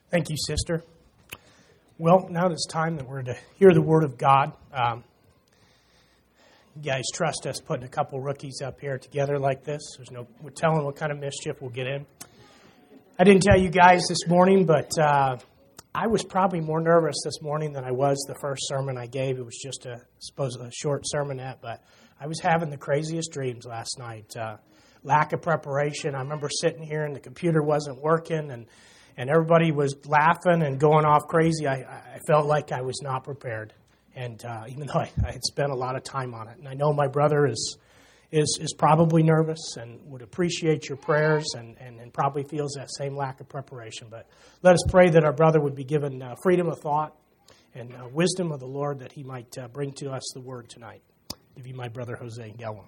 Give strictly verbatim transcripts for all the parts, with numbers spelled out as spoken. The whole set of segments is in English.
Thank you, sister. Well, now it's time that we're to hear the Word of God. Um, you guys trust us putting a couple rookies up here together like this. There's no we're telling what kind of mischief we'll get in. I didn't tell you guys this morning, but uh, I was probably more nervous this morning than I was the first sermon I gave. It was just a, I suppose, a short sermonette, but I was having the craziest dreams last night. Uh, lack of preparation. I remember sitting here and the computer wasn't working, and And everybody was laughing and going off crazy. I, I felt like I was not prepared, and uh, even though I, I had spent a lot of time on it. And I know my brother is is is probably nervous and would appreciate your prayers, and, and, and probably feels that same lack of preparation. But let us pray that our brother would be given uh, freedom of thought and uh, wisdom of the Lord, that he might uh, bring to us the word tonight. I'll give you my brother Jose Gallo.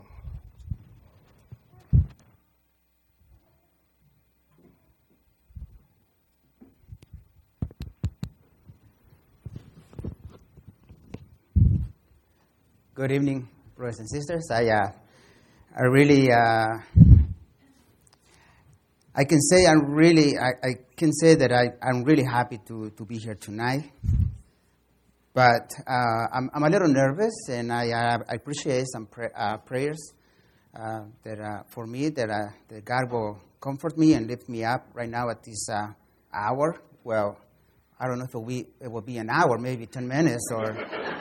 Good evening, brothers and sisters. I, uh, I really, uh, I can say I'm really, I, I can say that I, I'm really happy to, to be here tonight. But uh, I'm, I'm a little nervous, and I, uh, I appreciate some pray, uh, prayers uh, that uh, for me that, uh, that God will comfort me and lift me up right now at this uh, hour. Well, I don't know if it will be, it will be an hour, maybe ten minutes, or.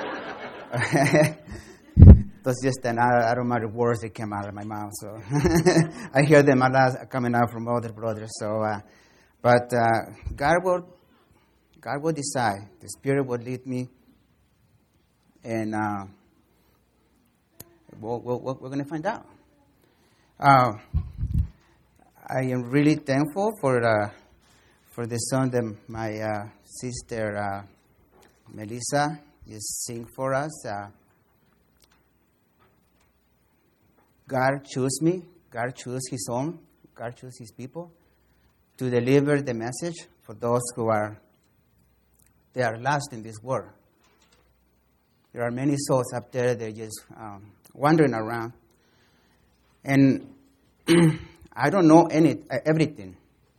It was just an automatic words that came out of my mouth, so I hear them a lot coming out from other brothers. So, uh, but uh, God will, God will decide. The Spirit will lead me, and uh, we'll, we'll, we're going to find out. Uh, I am really thankful for uh, for the song that my uh, sister uh, Melissa is sing for us. Uh, God chose me. God chose His own. God chose His people to deliver the message for those who are they are lost in this world. There are many souls up there. They're just um, wandering around, and I don't know any everything.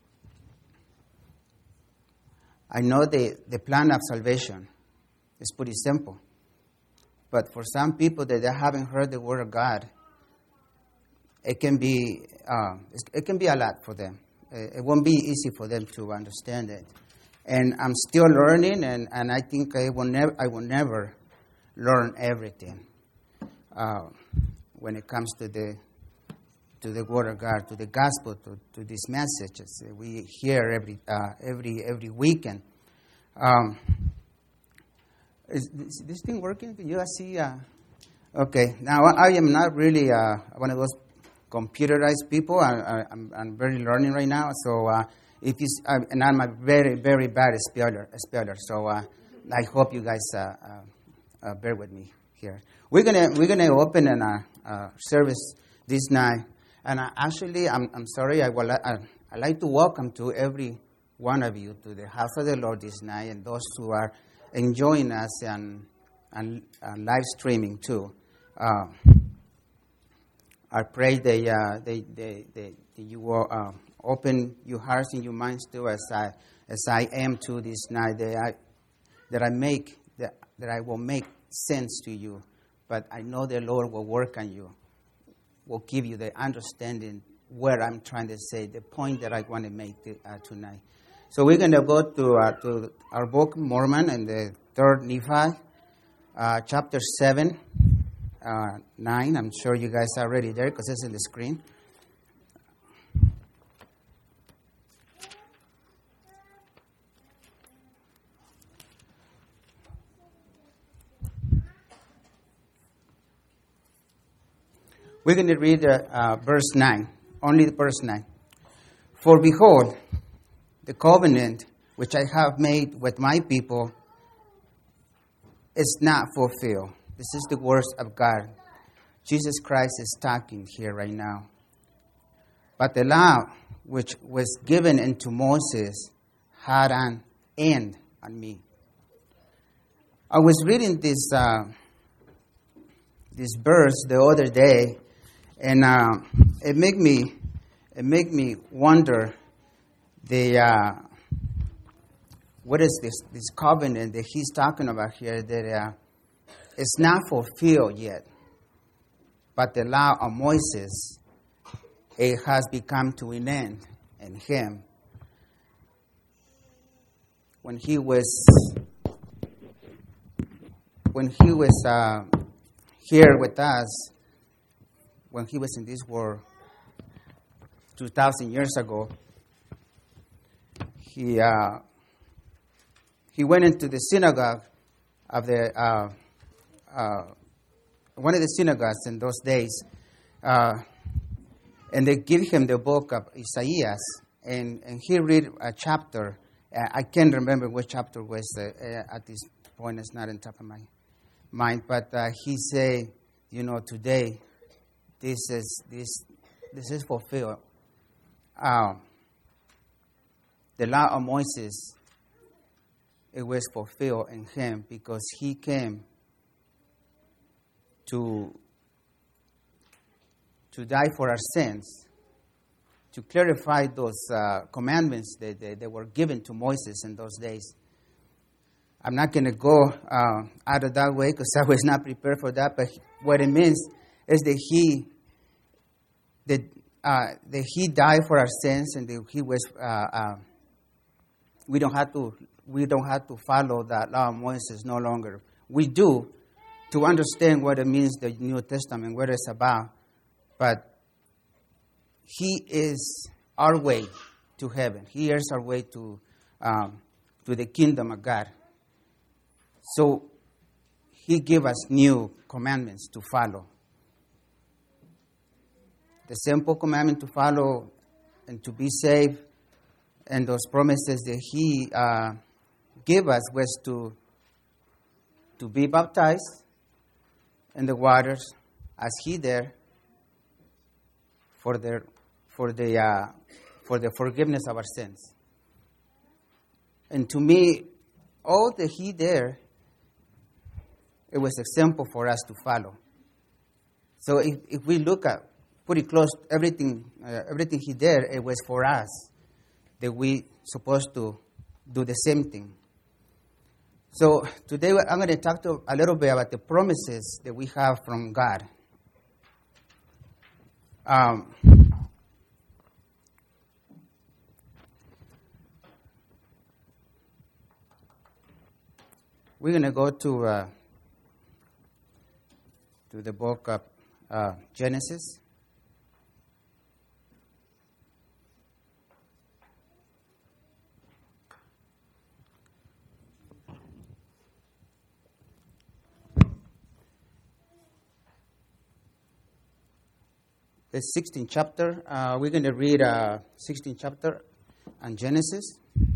I know the the plan of salvation. It's pretty simple. But for some people that they haven't heard the word of God, it can be uh, it can be a lot for them. It won't be easy for them to understand it. And I'm still learning, and, and I think I will never I will never learn everything uh, when it comes to the to the word of God, to the gospel, to, to these messages we hear every uh, every every weekend. Um, Is this thing working? Can you guys see? Uh, okay. Now, I am not really uh, one of those computerized people. I, I, I'm, I'm very learning right now. So, uh, if you, uh, and I'm a very, very bad speller. speller so, uh, I hope you guys uh, uh, uh, bear with me here. We're gonna we're gonna open an uh, uh, service this night, and uh, actually, I'm I'm sorry. I will I, I like to welcome to every one of you to the house of the Lord this night, and those who are enjoying us and, and, and live streaming too. Uh, I pray that uh, they, they, they, that you will uh, open your hearts and your minds too, as I as I am too this night. That I that I make that, that I will make sense to you, but I know the Lord will work on you, will give you the understanding where I'm trying to say, the point that I want to make the, uh, tonight. So we're going to go to uh, to our book, Mormon, and the third Nephi, uh, chapter seven, uh, nine. I'm sure you guys are already there because it's in the screen. We're going to read uh, uh, verse nine, only verse nine. For behold, the covenant which I have made with my people is not fulfilled. This is the words of God. Jesus Christ is talking here right now. But the law which was given unto Moses had an end on me. I was reading this uh, this verse the other day, and uh, it made me it made me wonder the uh, what is this, this covenant that he's talking about here that uh, it's not fulfilled yet. But the law of Moses, it has become to an end in him. When he was, when he was uh, here with us, when he was in this world two thousand years ago, he uh, he went into the synagogue of the uh, uh, one of the synagogues in those days, uh, and they give him the book of Isaiah, and, and he read a chapter. Uh, I can't remember which chapter was uh, uh, at this point. It's not on top of my mind, but uh, he say, you know, today this is this this is fulfilled. Uh, the law of Moses, it was fulfilled in him because he came to to die for our sins, to clarify those uh, commandments that, that, that were given to Moses in those days. I'm not going to go uh, out of that way because I was not prepared for that, but what it means is that he that, uh, that he died for our sins and that he was uh, uh, we don't have to we don't have to follow that law of Moses no longer. We do, to understand what it means, the New Testament, what it's about. But he is our way to heaven. He is our way to um, to the kingdom of God. So he gave us new commandments to follow. The simple commandment to follow and to be saved, and those promises that he uh, gave us was to to be baptized in the waters as he did for the for the uh, for the forgiveness of our sins. And to me, all that he did, it was example for us to follow. So if, if we look at pretty close everything uh, everything he did, it was for us that we supposed to do the same thing. So today I'm going to talk to a little bit about the promises that we have from God. Um, we're going to go to uh, to the book of uh, Genesis. The sixteenth chapter. Uh, we're going to read uh, sixteenth chapter on Genesis.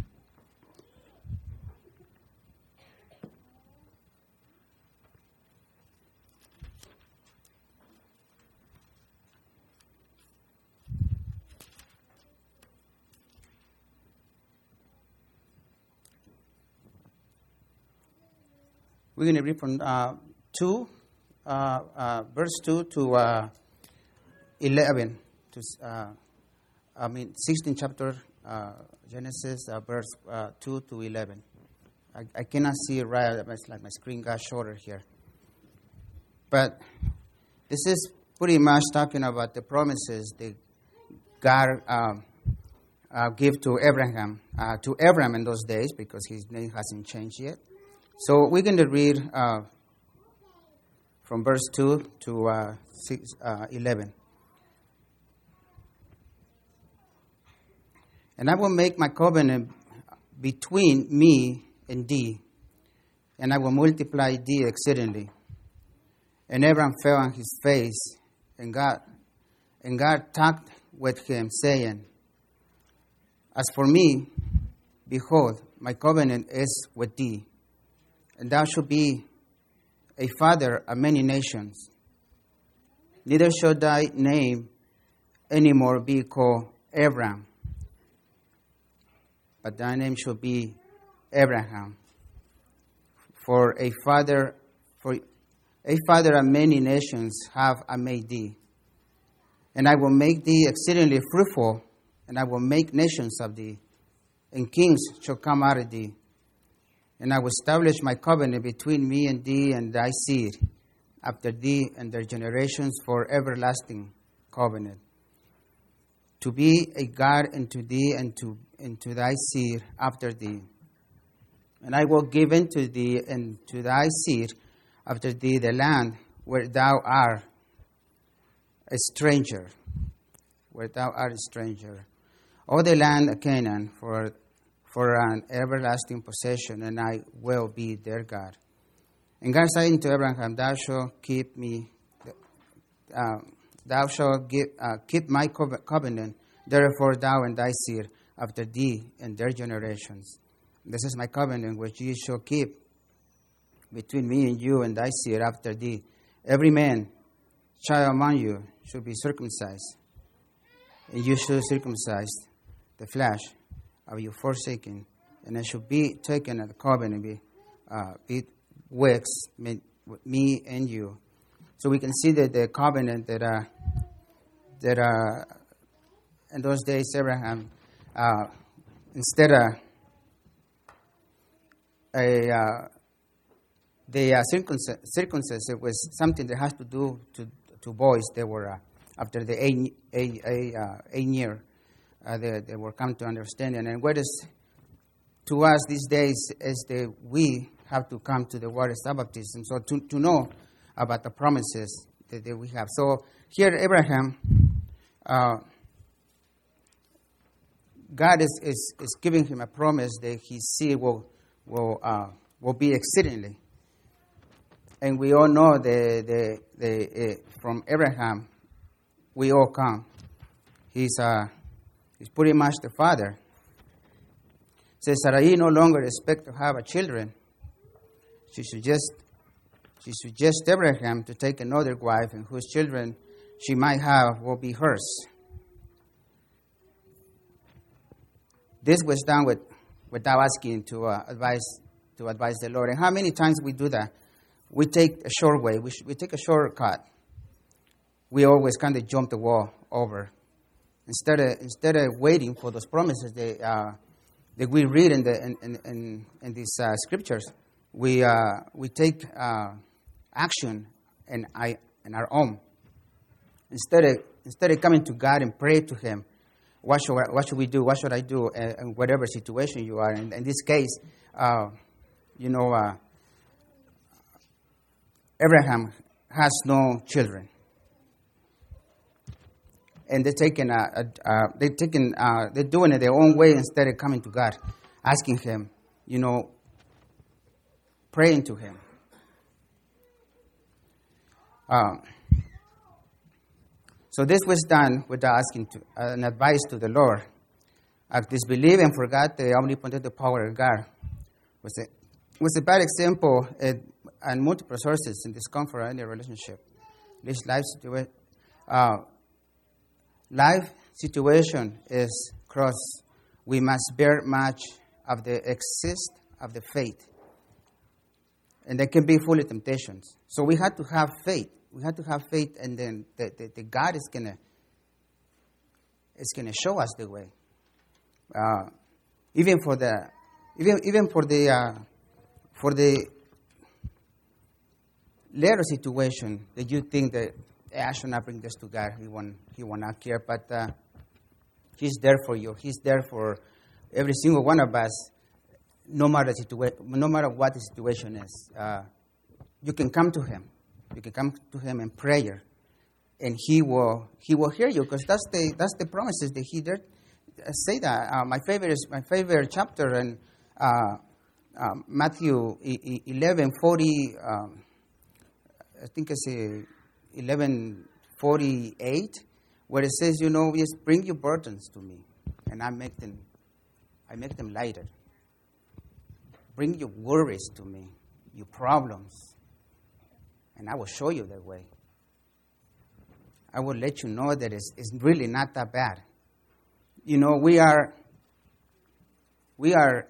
We're going to read from uh, two, uh, uh, verse two to uh, eleven. To uh, I mean, sixteenth chapter, uh, Genesis, uh, verse uh, two to eleven. I, I cannot see it right. It's like my screen got shorter here. But this is pretty much talking about the promises that God um, uh, gave to Abraham, uh, to Abraham in those days, because his name hasn't changed yet. So we're going to read uh, from verse two to uh, six, uh, eleven. And I will make my covenant between me and thee, and I will multiply thee exceedingly. And Abraham fell on his face, and God, and God talked with him, saying, As for me, behold, my covenant is with thee, and thou shalt be a father of many nations. Neither shall thy name any more be called Abram, but thy name shall be Abraham. For a father, for a father of many nations have I made thee. And I will make thee exceedingly fruitful, and I will make nations of thee, and kings shall come out of thee. And I will establish my covenant between me and thee and thy seed after thee and their generations for everlasting covenant. To be a God unto thee and to, and to thy seed after thee. And I will give unto thee and to thy seed after thee the land where thou art a stranger, where thou art a stranger. All the land of Canaan for, for an everlasting possession, and I will be their God. And God said unto Abraham, Thou shalt keep me, uh, thou shalt give, uh, keep my covenant, therefore thou and thy seed after thee and their generations. This is my covenant which ye shall keep between me and you and thy seed after thee. Every man, child among you, should be circumcised, and you shall circumcise the flesh of your forsaken, and it shall be taken at the covenant be, uh, be with me and you. So we can see that the covenant that uh, that uh, in those days Abraham, uh, instead of a uh, the uh, circumcision, circumcision was something that has to do to to boys. They were uh, after the eight eight, eight, uh, eight year, uh, they they were come to understanding. And what is to us these days is that we have to come to the water baptism, so to to know about the promises that, that we have. So here Abraham, uh, God is, is is giving him a promise that his seed will will uh, will be exceedingly. And we all know the the the uh, from Abraham, we all come. He's uh he's pretty much the father. Says Sarai no longer expect to have a children. She suggests she suggests Abraham to take another wife, and whose children she might have will be hers. This was done with without asking to uh, advise to advise the Lord. And how many times we do that? We take a short way. We, sh- we take a shortcut. We always kind of jump the wall over. Instead of instead of waiting for those promises that, uh, that we read in the in in, in, in these uh, scriptures, we uh, we take uh, action in I in our own. Instead of instead of coming to God and pray to Him, what should I, what should we do? What should I do? Uh, in whatever situation you are in. In this case, uh, you know. Uh, Abraham has no children, and they're taking a, a, a they're taking uh, they're doing it their own way instead of coming to God, asking Him, you know, praying to Him. Um, so this was done without asking to, uh, an advice to the Lord. I disbelieved and forgot the omnipotent power of God. Was a was a bad example. It, and multiple sources in discomfort in their relationship. This life situation, uh, life situation is cross. We must bear much of the excess of the faith, and there can be full of temptations. So we have to have faith. We have to have faith, and then the, the, the God is gonna is gonna show us the way. Uh, even for the even even for the uh, for the later situation that you think that I should not bring this to God, He won't, He will not care. But uh, He's there for you. He's there for every single one of us, no matter situa- no matter what the situation is. Uh, you can come to Him. You can come to Him in prayer, and He will He will hear you, because that's the that's the promises that He did uh, say that. Uh, my favorite is my favorite chapter in uh, uh, Matthew eleven forty. Um, I think it's eleven forty-eight, where it says, you know, just bring your burdens to me, and I make them, I make them lighter. Bring your worries to me, your problems, and I will show you the way. I will let you know that it's, it's really not that bad. You know, we are, we are,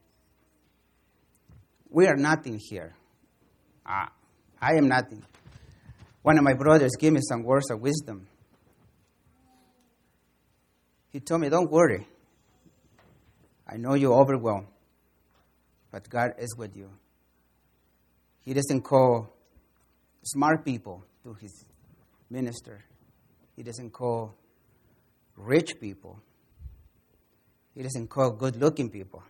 we are nothing here. Uh, I am nothing. One of my brothers gave me some words of wisdom. He told me, don't worry. I know you're overwhelmed. but God is with you. He doesn't call smart people to his minister. He doesn't call rich people. He doesn't call good-looking people.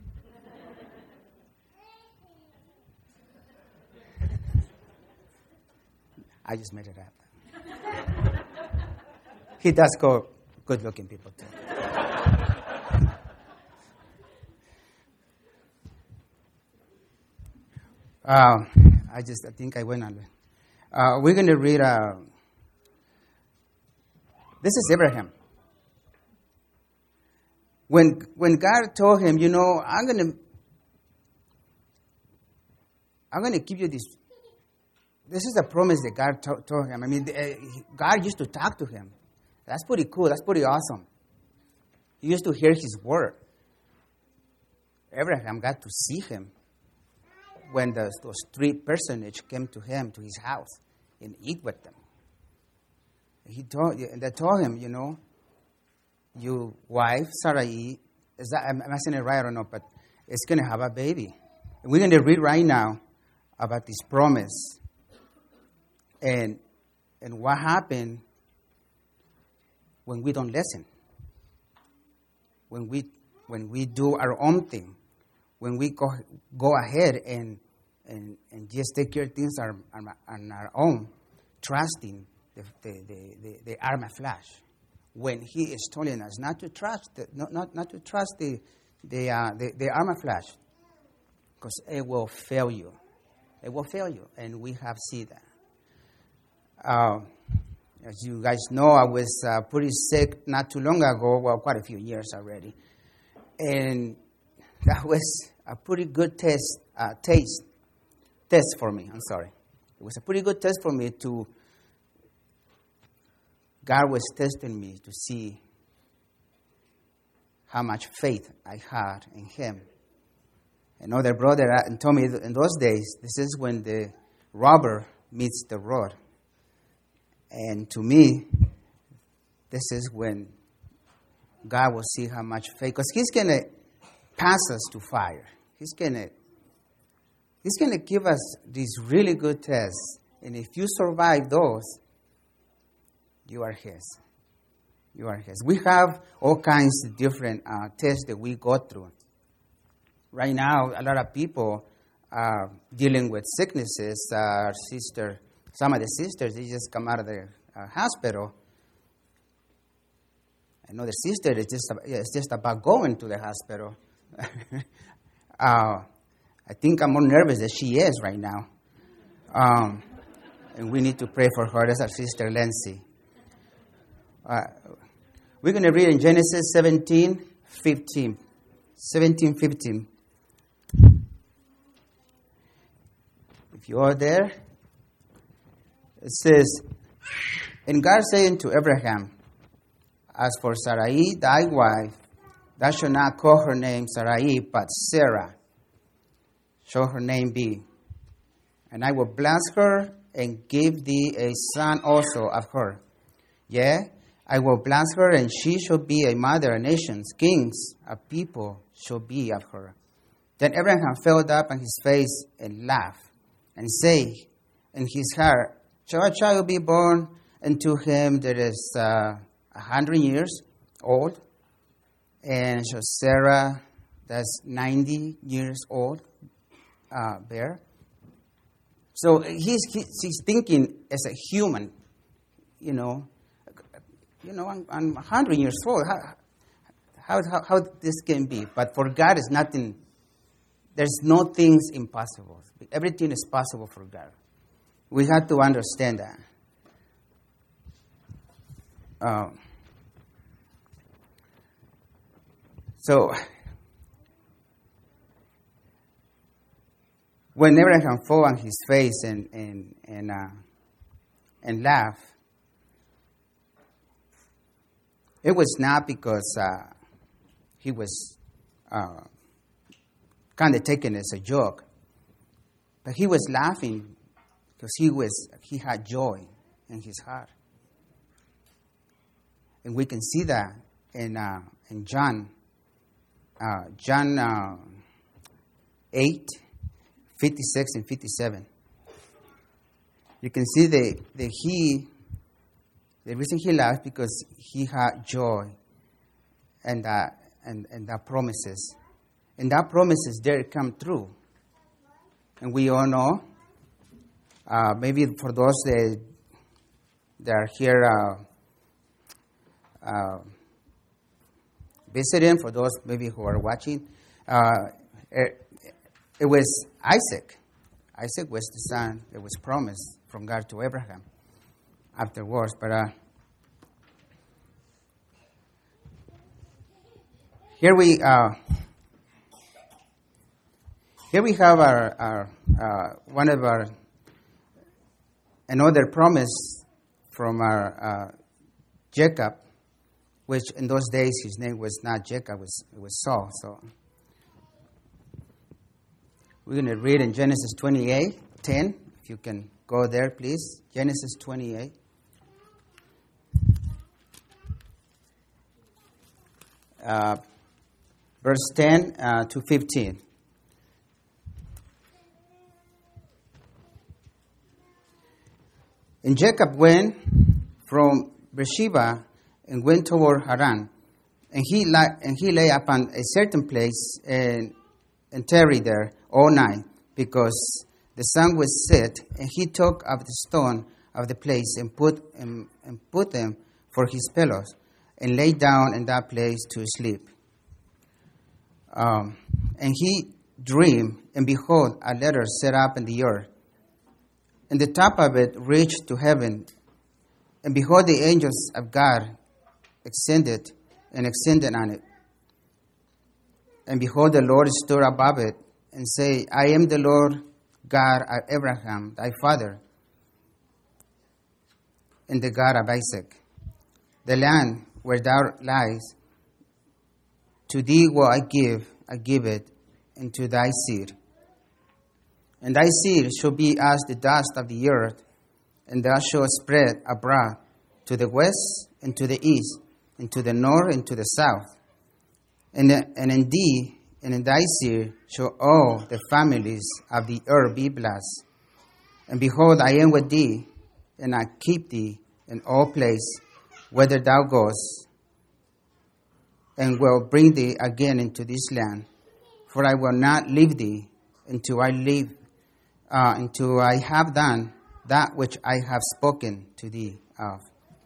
I just made it up. He does call good-looking people too. Uh, I just, I think I went on. Uh, we're going to read, uh, this is Abraham. When when God told him, you know, I'm going to, I'm going to give you this, this is a promise that God to, told him. I mean, uh, God used to talk to him. That's pretty cool. That's pretty awesome. He used to hear his word. Abraham got to see him when the, those three personages came to him, to his house, and eat with them. He told, and they told him, you know, your wife, Sarai, is that, am I saying it right or not, but it's going to have a baby. And we're going to read right now about this promise and and what happened when we don't listen, when we when we do our own thing, when we go go ahead and and, and just take care of things on, on, on our own, trusting the the, the, the, the arm of flesh, when He is telling us not to trust the, not, not not to trust the the uh, the, the arm of flesh, because it will fail you, it will fail you, and we have seen that. Uh, as you guys know, I was uh, pretty sick not too long ago, well, quite a few years already, and that was a pretty good test, uh, taste, test for me. I'm sorry. It was a pretty good test for me to, God was testing me to see how much faith I had in Him. Another brother told me in those days, this is when the rubber meets the road. And to me, this is when God will see how much faith, because He's going to pass us to fire. He's going to He's going to give us these really good tests. And if you survive those, you are His. You are His. We have all kinds of different uh, tests that we go through. Right now, a lot of people are dealing with sicknesses. Uh, our sister, some of the sisters, they just come out of the uh, hospital. Another sister is just, it's just about going to the hospital. uh, I think I'm more nervous than she is right now. Um, and we need to pray for her. That's our sister, Lindsay. Uh, we're going to read in Genesis seventeen fifteen. seventeen fifteen. If you are there, it says, and God said unto Abraham, as for Sarai, thy wife, thou shalt not call her name Sarai, but Sarah shall her name be. And I will bless her and give thee a son also of her. Yea, I will bless her, and she shall be a mother of nations. Kings of people shall be of her. Then Abraham fell up on his face and laughed, and said in his heart, shall a child be born unto him that is uh, a hundred years old? And shall Sarah, that's ninety years old, uh, bear? So he's, he's thinking as a human, you know, you know, I'm, I'm one hundred years old. How, how, how this can be? But for God, is nothing. There's no things impossible. Everything is possible for God. We have to understand that. Um, so, when Abraham fell on his face and and and uh, and laughed, it was not because uh, he was uh, kind of taken as a joke, but he was laughing because he was he had joy in his heart, and we can see that in uh, in John, uh, John, uh, eight, fifty-six, and fifty-seven. You can see that the he, the reason he laughed because he had joy and uh, and and the promises, and that promises there come true. And we all know, uh, maybe for those that that are here uh, uh, visiting, for those maybe who are watching, uh, it, it was Isaac. Isaac was the son that was promised from God to Abraham afterwards. But uh, here we uh, here we have our, our uh, one of our another promise from our uh, Jacob, which in those days his name was not Jacob, it was it was Saul. So we're going to read in Genesis twenty-eight, ten. If you can go there, please. Genesis twenty-eight. Uh, verse ten uh, to fifteen. And Jacob went from Beersheba and went toward Haran, and he lay, and he lay upon a certain place and and tarried there all night, because the sun was set. And he took of the stone of the place and put and, and put them for his pillows, and lay down in that place to sleep. Um, and he dreamed, and behold, a ladder set up in the earth, and the top of it reached to heaven. And behold, the angels of God ascended and ascended on it. And behold, the Lord stood above it, and said, I am the Lord God of Abraham, thy father, and the God of Isaac. The land where thou liest, to thee will I give, I give it, and to thy seed. And thy seed shall be as the dust of the earth, and thou shalt spread abroad to the west and to the east, and to the north and to the south. And, and in thee and in thy seed shall all the families of the earth be blessed. And behold, I am with thee, and I keep thee in all places whither thou goest, and will bring thee again into this land. For I will not leave thee until I leave, uh, until I have done that which I have spoken to thee of.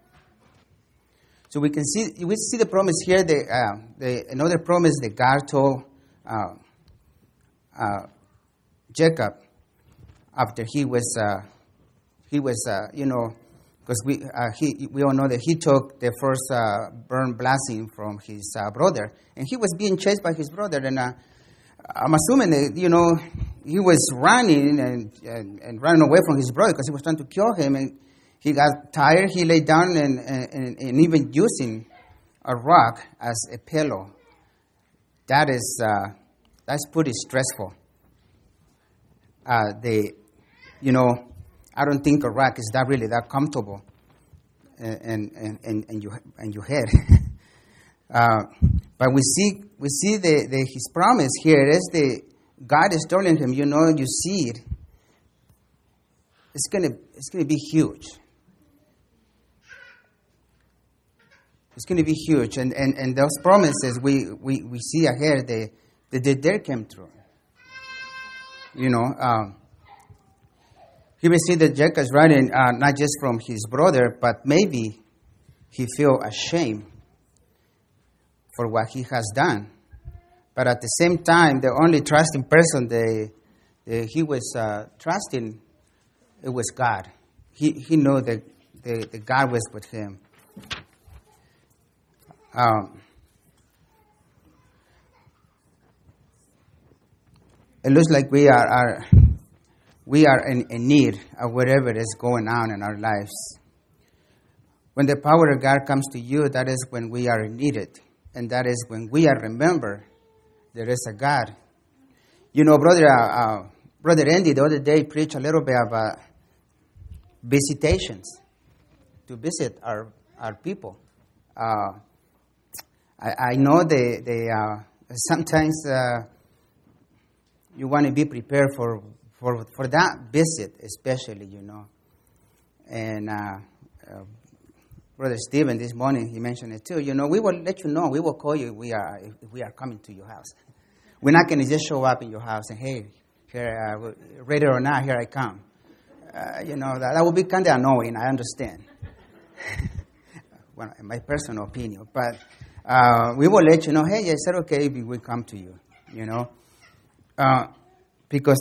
So we can see we see the promise here. The, uh, the another promise that God told uh, uh, Jacob after he was uh, he was uh, you know because we uh, he we all know that he took the first uh, burn blessing from his uh, brother, and he was being chased by his brother, and uh, I'm assuming that you know he was running and, and and running away from his brother because he was trying to kill him, and he got tired. He lay down and, and, and even using a rock as a pillow. That is uh, that's pretty stressful. Uh, they, you know, I don't think a rock is that really that comfortable, and and and, and your and your head. uh, but we see we see the, the his promise here is the God is telling him, you know, you see it. It's gonna it's gonna be huge. It's going to be huge. And, and, and those promises we, we, we see ahead, they, they, they, they came true. You know, um, here we see that Jacob is writing uh, not just from his brother, but maybe he feel ashamed for what he has done. But at the same time, the only trusting person that, that he was uh, trusting, it was God. He, he knew that the, the God was with him. Um, it looks like we are, are we are in, in need of whatever is going on in our lives. When the power of God comes to you, that is when we are needed, and that is when we are remembered there is a God. You know, brother, uh, uh, brother Andy the other day preached a little bit about visitations to visit our our people. Uh, I, I know they, they uh, sometimes, uh, you want to be prepared for, for, for that visit, especially, you know. And uh, uh, Brother Stephen, this morning, he mentioned it too. You know, we will let you know. We will call you if we are, if we are coming to your house. We're not going to just show up in your house and, hey, here, uh, ready or not, here I come. Uh, you know, that, that would be kind of annoying, I understand. Well, in my personal opinion. But uh, we will let you know, hey, is that okay if we come to you, you know? Uh, because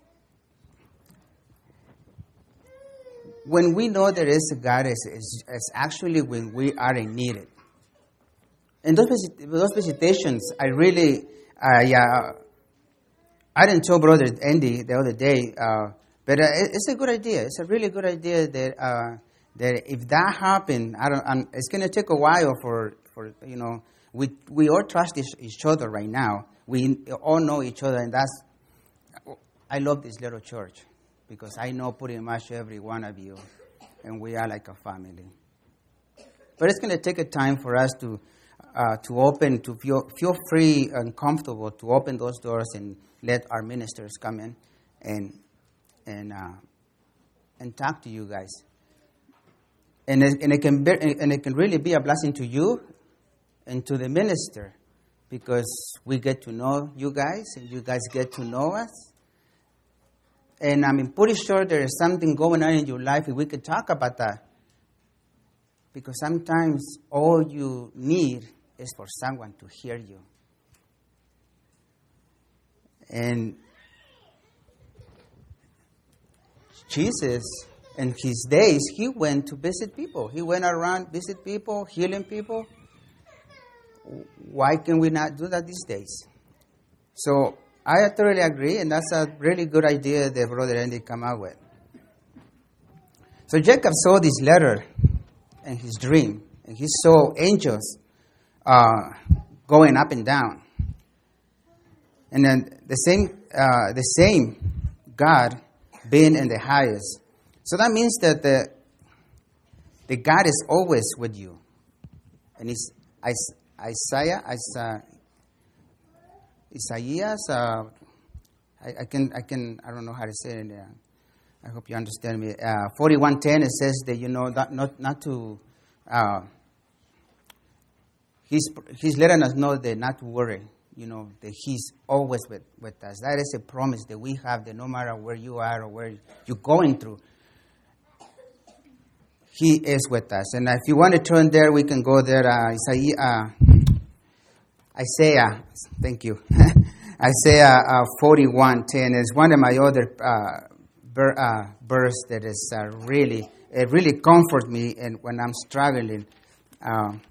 when we know there is a God, it's, it's, it's actually when we are in need. And those, visit, those visitations, I really, uh, yeah, I didn't tell Brother Andy the other day, uh, but uh, it's a good idea. It's a really good idea that uh, that if that happened, I don't. I'm, it's going to take a while for, for you know. We we all trust each, each other right now. We all know each other, and that's. I love this little church because I know pretty much every one of you, and we are like a family. But it's going to take a time for us to uh, to open, to feel feel free and comfortable to open those doors and let our ministers come in and. and uh, and talk to you guys, and it, and it can be, and it can really be a blessing to you and to the minister, because we get to know you guys and you guys get to know us. And I'm pretty sure there is something going on in your life, and we could talk about that, because sometimes all you need is for someone to hear you. And Jesus, in his days, he went to visit people. He went around, visit people, healing people. Why can we not do that these days? So I totally agree, and that's a really good idea that Brother Andy came out with. So Jacob saw this letter in his dream, and he saw angels uh, going up and down. And then the same, uh, the same God being in the highest. So that means that the, the God is always with you. And it's Isaiah, Isaiah, Isaiah uh, I, I can, I can, I don't know how to say it. Uh, I hope you understand me. Uh, forty-one ten, it says that, you know, not, not, not to, uh, he's, he's letting us know that not to worry. You know, that he's always with, with us. That is a promise that we have, that no matter where you are or where you're going through, he is with us. And if you want to turn there, we can go there. Uh, Isaiah, uh, Isaiah, thank you. Isaiah uh, forty-one ten is one of my other uh, ver, uh, verse that is uh, really, it really comforts me and when I'm struggling. Um,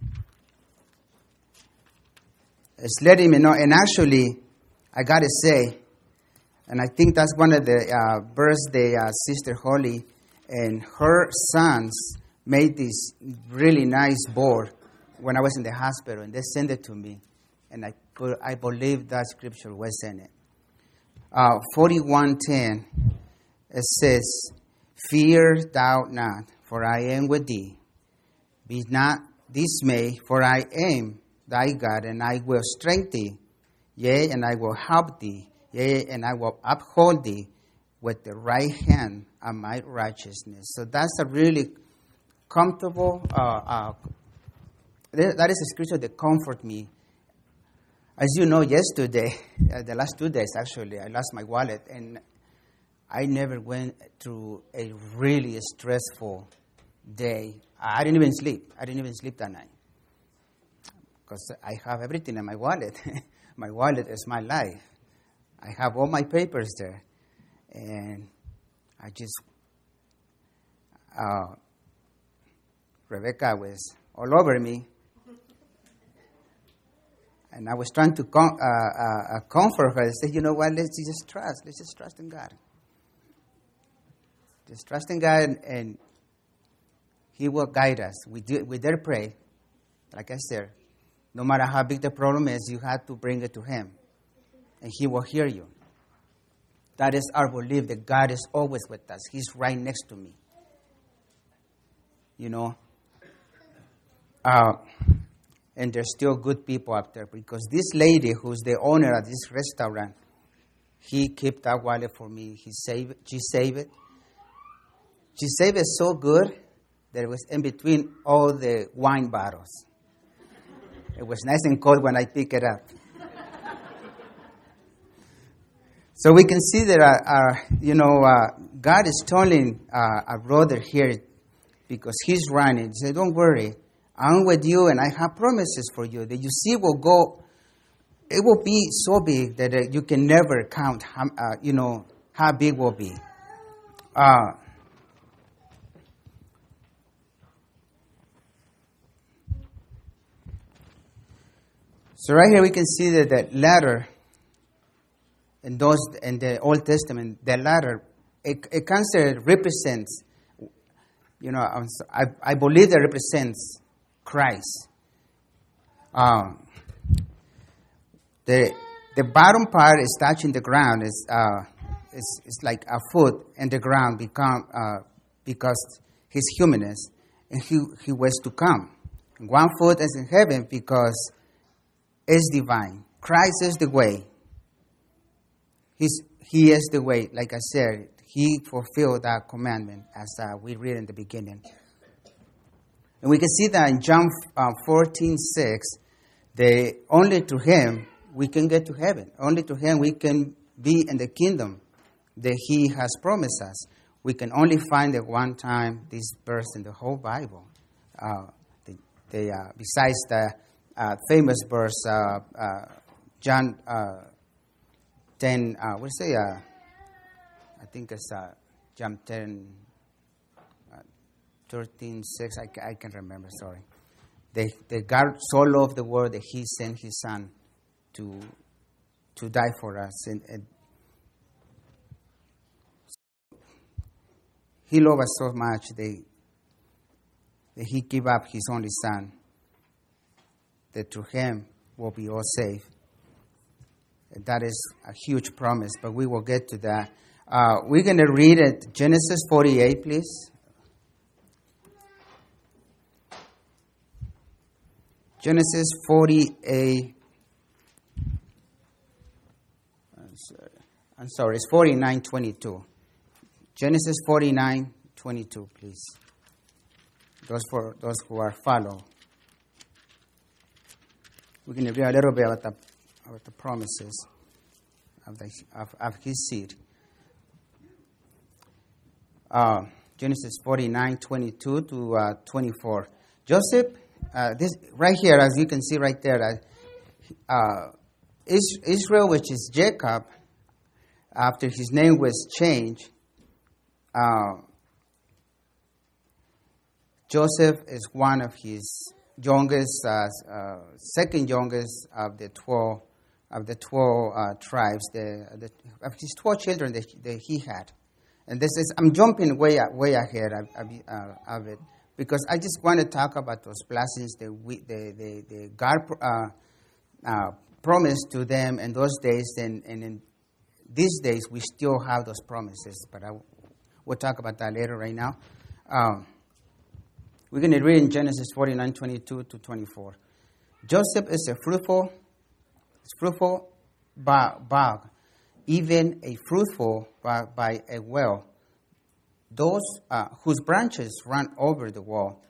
It's letting me know, and actually, I got to say, and I think that's one of the uh, birthday uh, Sister Holly and her sons made this really nice board when I was in the hospital, and they sent it to me, and I I believe that scripture was in it. Uh, forty-one ten, it says, "Fear thou not, for I am with thee. Be not dismayed, for I am thy God, and I will strengthen thee, yea, and I will help thee, yea, and I will uphold thee with the right hand of my righteousness." So that's a really comfortable, uh, uh, that is a scripture that comforts me. As you know, yesterday, uh, the last two days actually, I lost my wallet, and I never went through a really stressful day. I didn't even sleep. I didn't even sleep that night. Because I have everything in my wallet. My wallet is my life. I have all my papers there. And I just, uh, Rebecca was all over me. And I was trying to com- uh, uh, uh, comfort her and say, you know what, let's just trust. Let's just trust in God. Just trust in God, and, and He will guide us. We, do, we dare pray, like I said. No matter how big the problem is, you have to bring it to Him, and He will hear you. That is our belief, that God is always with us. He's right next to me. You know? Uh, and there's still good people up there, because this lady who's the owner of this restaurant, he kept that wallet for me. He saved it. She saved it. She saved it so good that it was in between all the wine bottles. It was nice and cold when I picked it up. So we can see that, our, our, you know, uh, God is telling uh, our brother here, because he's running. He said, don't worry. I'm with you, and I have promises for you that you see will go, it will be so big that uh, you can never count, how, uh, you know, how big it will be. Uh, so right here we can see that that ladder, in those in the Old Testament, the ladder, it, it considered represents, you know, I, I believe it represents Christ. Um, the the bottom part is touching the ground. Is uh, it's it's like a foot in the ground become uh, because his humanness, and he he was to come. And one foot is in heaven because it's divine. Christ is the way. He's, he is the way, like I said. He fulfilled that commandment as uh, we read in the beginning. And we can see that in John uh, fourteen six, the, only to him we can get to heaven. Only to him we can be in the kingdom that he has promised us. We can only find it one time, this verse in the whole Bible. Uh, the, the, uh, besides the uh, famous verse, uh, uh, John uh, ten, uh, we'll say, uh, I think it's uh, John ten, uh, thirteen, six, I, I can remember, sorry. They, they God so loved the world that he sent his son to to die for us. And, and he loved us so much that, that he gave up his only son, that through him will be all saved. That is a huge promise, but we will get to that. Uh, we're going to read it, Genesis forty-eight, please. Genesis forty-eight. I'm sorry, I'm sorry it's forty-nine twenty-two. Genesis forty-nine twenty-two, please. Those for those who are follow. We're going to read a little bit about the about the promises of, the, of, of his seed. Uh, Genesis forty-nine twenty-two to uh, twenty-four. Joseph, uh, this right here, as you can see right there, uh, uh, Israel, which is Jacob, after his name was changed, uh, Joseph is one of his youngest, uh, uh, second youngest of the twelve of the twelve uh, tribes, the, the of his twelve children that, that he had. And this is, I'm jumping way way ahead of, of, uh, of it, because I just want to talk about those blessings that we, the, the, the God uh, uh, promised to them in those days, and, and in these days we still have those promises. But I, we'll talk about that later. Right now, um, we're going to read in Genesis forty-nine twenty-two to twenty-four. Joseph is a fruitful, fruitful bog, even a fruitful by, by a well, those uh, whose branches run over the wall.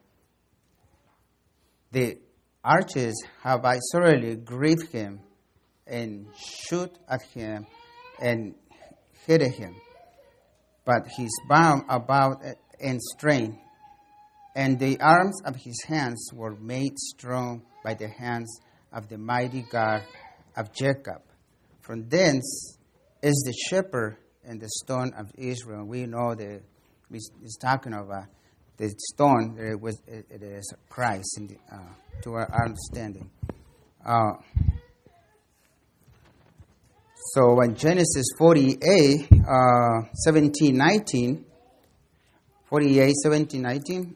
The arches have I thoroughly grieved him, and shoot at him, and hit him. But he's bound about and strained, and the arms of his hands were made strong by the hands of the mighty God of Jacob. From thence is the shepherd and the stone of Israel. We know that he's talking about the stone that it was it, it is Christ in the, uh, to our understanding. Uh, so in Genesis forty-eight, uh, seventeen, nineteen, forty-eight, seventeen, nineteen,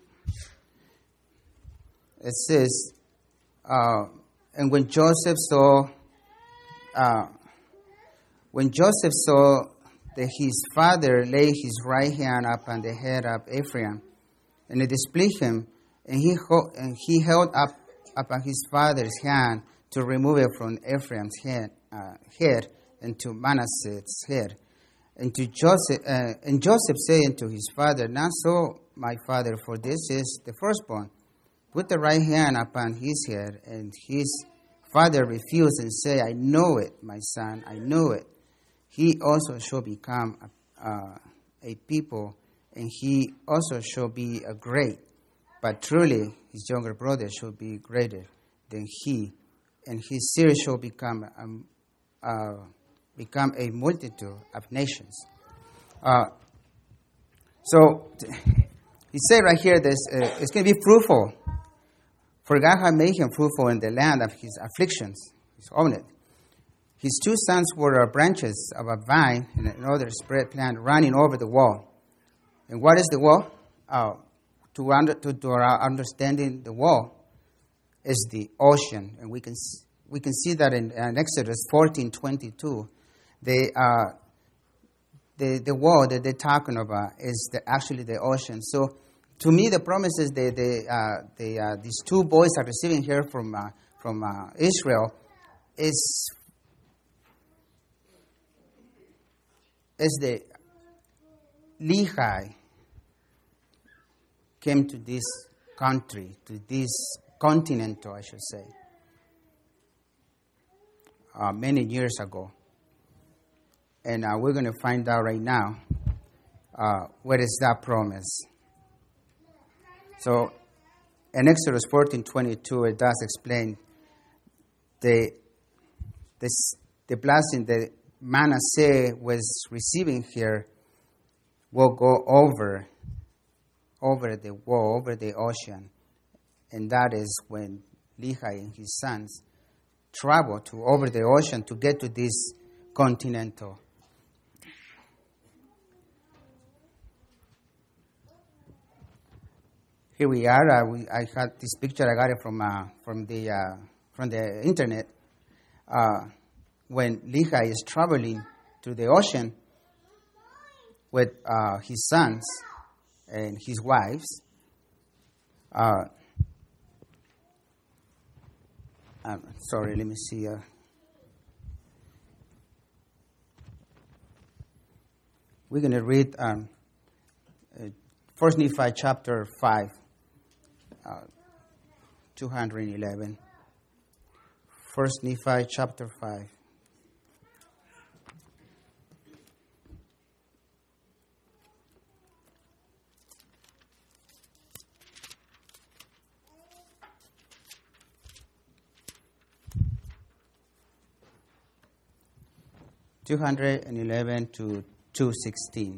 it says, uh, and when Joseph saw, uh, when Joseph saw that his father laid his right hand upon the head of Ephraim, and it displeased him, and he and he held up upon his father's hand to remove it from Ephraim's head, uh, head, into Manasseh's head. And to Joseph, uh, and Joseph said unto his father, Not so, my father, for this is the firstborn. Put the right hand upon his head. And his father refused and said, I know it, my son, I know it. He also shall become a, uh, a people, and he also shall be a great. But truly his younger brother shall be greater than he, and his seed shall become a, uh, become a multitude of nations. Uh, so he said right here that uh, it's going to be fruitful. For God had made him fruitful in the land of his afflictions. He's owned it. His two sons were branches of a vine and another spread plant running over the wall. And what is the wall? Uh, to, under, to, to our understanding, the wall is the ocean. And we can we can see that in, in Exodus fourteen twenty-two. The, uh, the, the wall that they're talking about is the, actually the ocean. So to me, the promises that they, uh, they, uh, these two boys are receiving here from, uh, from uh, Israel is, is the Lehi came to this country, to this continent, I should say, uh, many years ago. And uh, we're going to find out right now uh, what is that promise. So in Exodus fourteen twenty-two, it does explain the, the, the blessing that Manasseh was receiving here will go over, over the wall, over the ocean. And that is when Lehi and his sons travel to over the ocean to get to this continental. Here we are. Uh, we, I had this picture. I got it from uh, from the uh, from the internet. Uh, when Lehi is traveling through the ocean with uh, his sons and his wives, uh, um, sorry, let me see. Uh, we're going to read um, uh, First Nephi chapter five. Uh, two hundred eleven. First Nephi chapter five. two hundred eleven to two sixteen.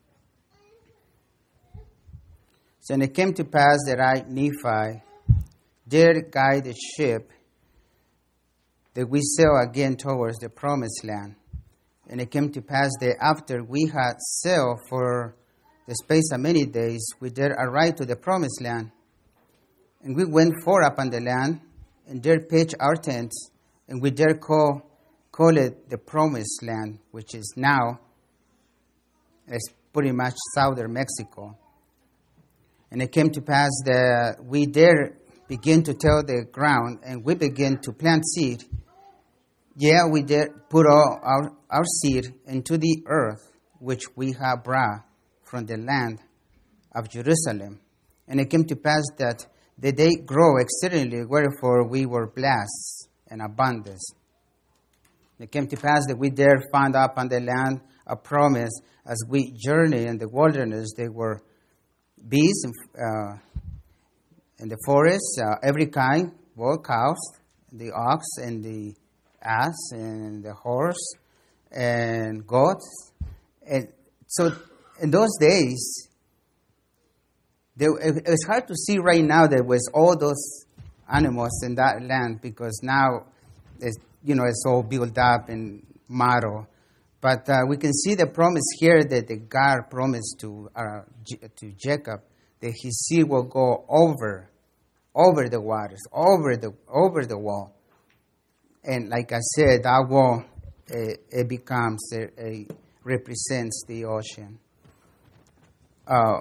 So and it came to pass that I, Nephi, did guide the ship, that we sailed again towards the promised land. And it came to pass that after we had sailed for the space of many days, we did arrive to the promised land. And we went forth upon the land, and did pitch our tents, and we did call, call it the promised land, which is now, it's pretty much southern Mexico. And it came to pass that we dare begin to till the ground, and we begin to plant seed. Yeah, we did put all our, our seed into the earth, which we have brought from the land of Jerusalem. And it came to pass that the day grow exceedingly, wherefore we were blessed and abundance. It came to pass that we dare find upon the land a promise as we journey in the wilderness. They were beasts uh, in the forest, uh, every kind, both cows, the ox and the ass and the horse and goats. And so in those days, there, it, it's hard to see right now there was all those animals in that land, because now it's, you know, it's all built up and model. But uh, we can see the promise here that the God promised to uh, to Jacob, that his seed will go over, over the waters, over the over the wall. And like I said, that wall it, it becomes a, a represents the ocean. Uh,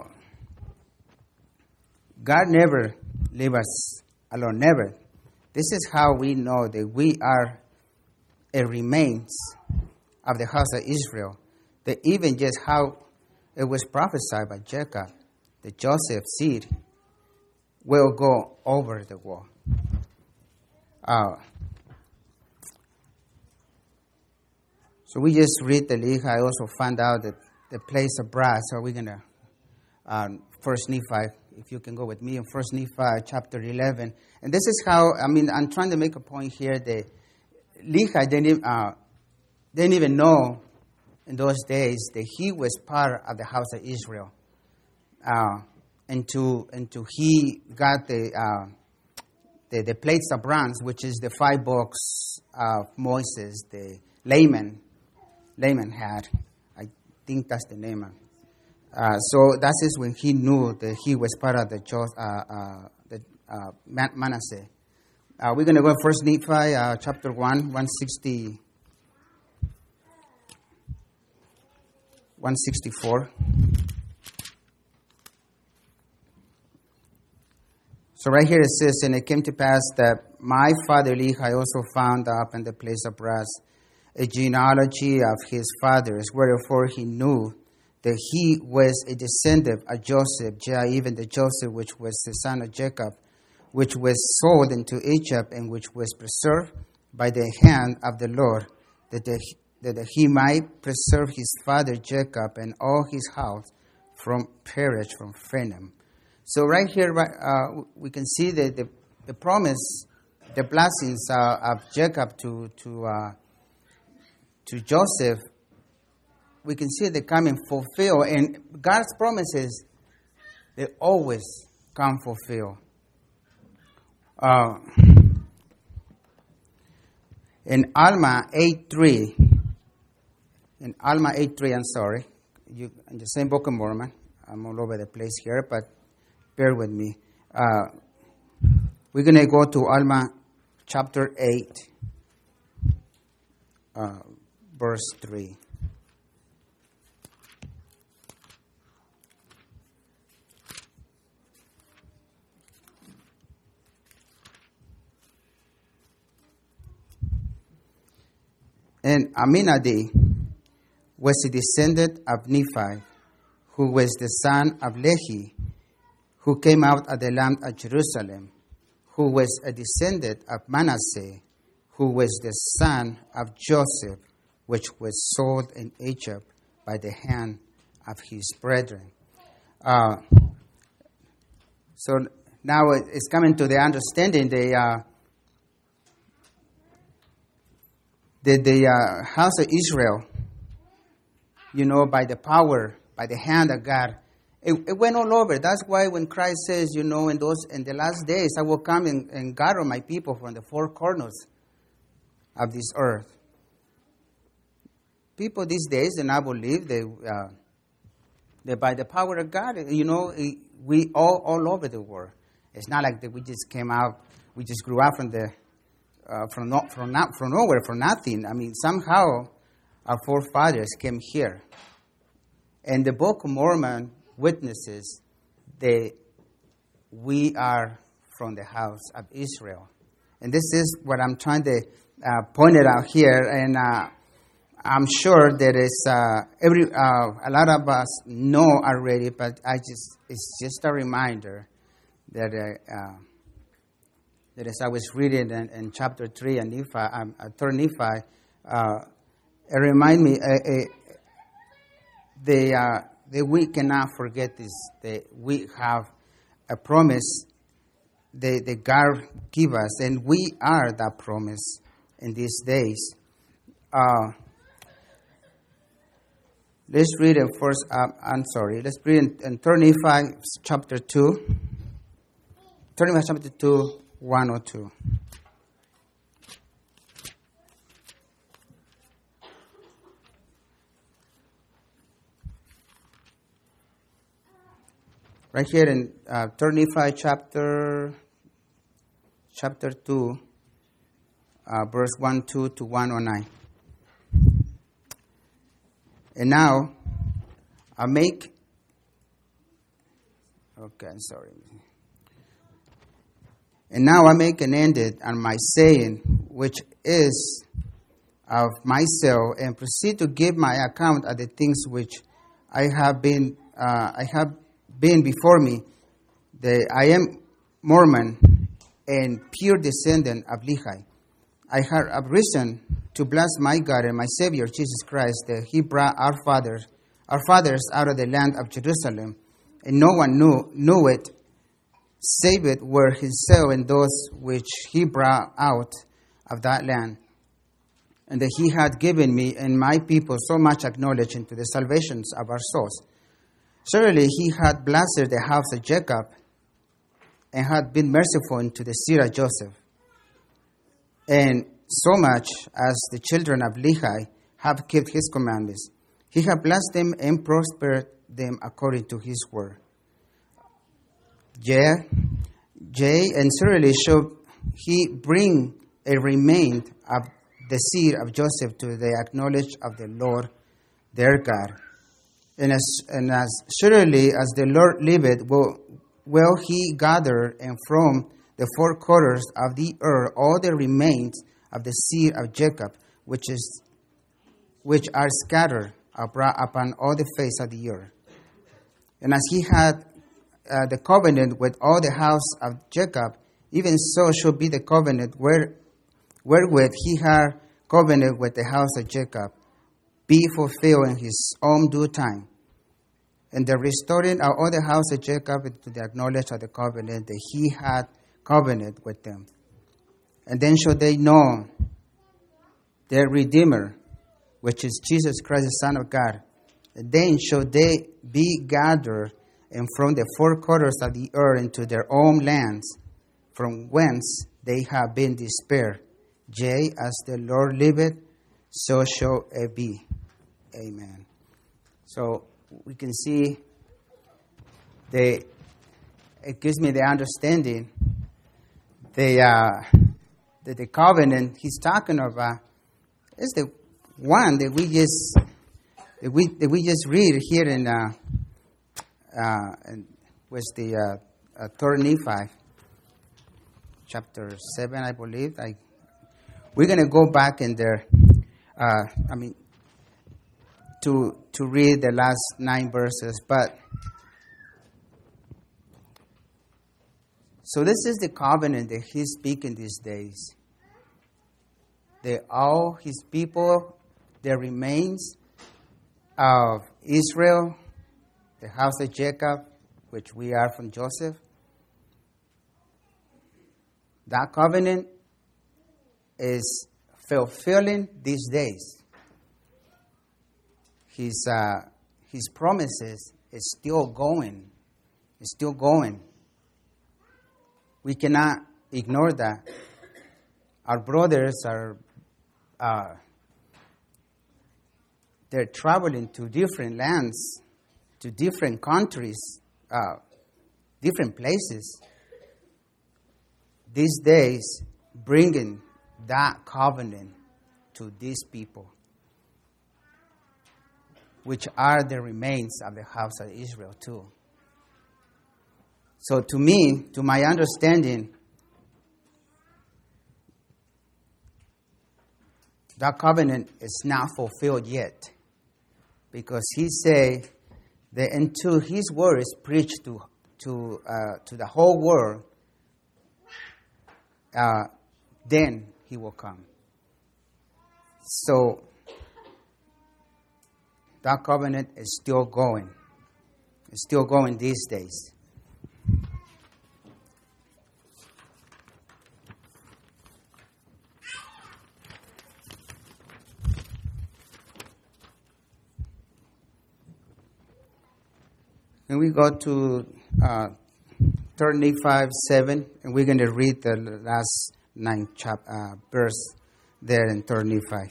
God never leave us alone, never. This is how we know that we are. It remains of the house of Israel, that even just how it was prophesied by Jacob, that Joseph's seed will go over the wall. Uh, so we just read the Lehi. I also found out that the place of brass. So we're going to, um, First Nephi, if you can go with me in First Nephi chapter eleven. And this is how, I mean, I'm trying to make a point here that Lehi didn't, uh, didn't even know in those days that he was part of the house of Israel. Uh, until, until he got the, uh, the the plates of bronze, which is the five books of Moses, the layman, layman had. I think that's the name. Uh, so that is when he knew that he was part of the, uh, uh, the uh, Manasseh. Uh, we're going to go to First Nephi, uh, chapter one, one sixty, one sixty-four. So right here it says, and it came to pass that my father Lehi also found up in the place of brass a genealogy of his fathers, wherefore he knew that he was a descendant of Joseph, yea, even the Joseph which was the son of Jacob, which was sold into Egypt, and which was preserved by the hand of the Lord, that, the, that he might preserve his father Jacob and all his house from perish from Pharaoh. So right here, uh, we can see the, the, the promise, the blessings uh, of Jacob to to uh, to Joseph. We can see they coming fulfilled, and God's promises, they always come fulfilled. Uh, in Alma eight three, in Alma eight three, I'm sorry, you in the same Book of Mormon. I'm all over the place here, but bear with me. Uh, we're going to go to Alma chapter eight, uh, verse three. And Aminadab was a descendant of Nephi, who was the son of Lehi, who came out of the land of Jerusalem, who was a descendant of Manasseh, who was the son of Joseph, which was sold in Egypt by the hand of his brethren. Uh, so now it's coming to the understanding the uh, the, the uh, house of Israel, you know, by the power, by the hand of God, It, it went all over. That's why when Christ says, you know, in those in the last days, I will come and, and gather my people from the four corners of this earth. People these days do not believe they, uh, that by the power of God, you know, we all all over the world. It's not like that we just came out, we just grew up from the uh, from not from not from nowhere for nothing. I mean, somehow our forefathers came here, and the Book of Mormon witnesses that we are from the house of Israel. And this is what I'm trying to uh, point it out here. And uh, I'm sure that it's, uh, every, uh, a lot of us know already, but I just it's just a reminder that, uh, uh, that as I was reading in, in chapter three and Nephi, um, uh, third Nephi, uh, it reminded me uh, uh, the... Uh, that we cannot forget this, that we have a promise that, that God give us, and we are that promise in these days. Uh, let's read in first, uh, I'm sorry, let's read in, in third Nephi chapter two, third Nephi chapter two, one or two. Right here in uh, third Nephi chapter chapter two, uh, verse one two to one oh nine. And now I make okay, I'm sorry. And now I make an end on my saying, which is of myself and proceed to give my account of the things which I have been uh, I have been before me. The, I am Mormon and pure descendant of Lehi. I have arisen to bless my God and my Savior Jesus Christ, that He brought our fathers, our fathers out of the land of Jerusalem, and no one knew knew it, save it were Himself and those which He brought out of that land, and that He had given me and my people so much acknowledge into the salvations of our souls. Surely He had blessed the house of Jacob, and had been merciful unto the seed of Joseph. And so much as the children of Lehi have kept His commandments, He hath blessed them and prospered them according to His word. Yea, yea, and surely shall He bring a remain of the seed of Joseph to the acknowledge of the Lord their God. And as, and as surely as the Lord liveth, will, will He gather and from the four quarters of the earth all the remains of the seed of Jacob, which is which are scattered abroad upon all the face of the earth. And as He had uh, the covenant with all the house of Jacob, even so shall be the covenant where, wherewith He had covenant with the house of Jacob, be fulfilled in His own due time. And the restoring of all the house of Jacob into the acknowledge of the covenant that He had covenant with them. And then shall they know their Redeemer, which is Jesus Christ, the Son of God. And then shall they be gathered and from the four quarters of the earth into their own lands, from whence they have been dispersed. Yea, as the Lord liveth, so shall it be. Amen. So we can see the it gives me the understanding the uh, that the covenant He's talking about is the one that we just that we that we just read here in uh, uh, and was the uh, uh, third Nephi chapter seven, I believe. I we're gonna go back in there. Uh, I mean. To, to read the last nine verses, but so this is the covenant that He's speaking these days. That all His people, the remains of Israel, the house of Jacob, which we are from Joseph, that covenant is fulfilling these days. His uh, His promises is still going. It's still going. We cannot ignore that. Our brothers are uh, they're traveling to different lands, to different countries, uh, different places. These days, bringing that covenant to these people, which are the remains of the house of Israel too. So to me, to my understanding, that covenant is not fulfilled yet. Because He said that until His word is preached to to uh, to the whole world, uh, then He will come. So that covenant is still going. It's still going these days. And we go to uh, third Nephi seven, and we're going to read the last nine chap, uh, verse there in third Nephi.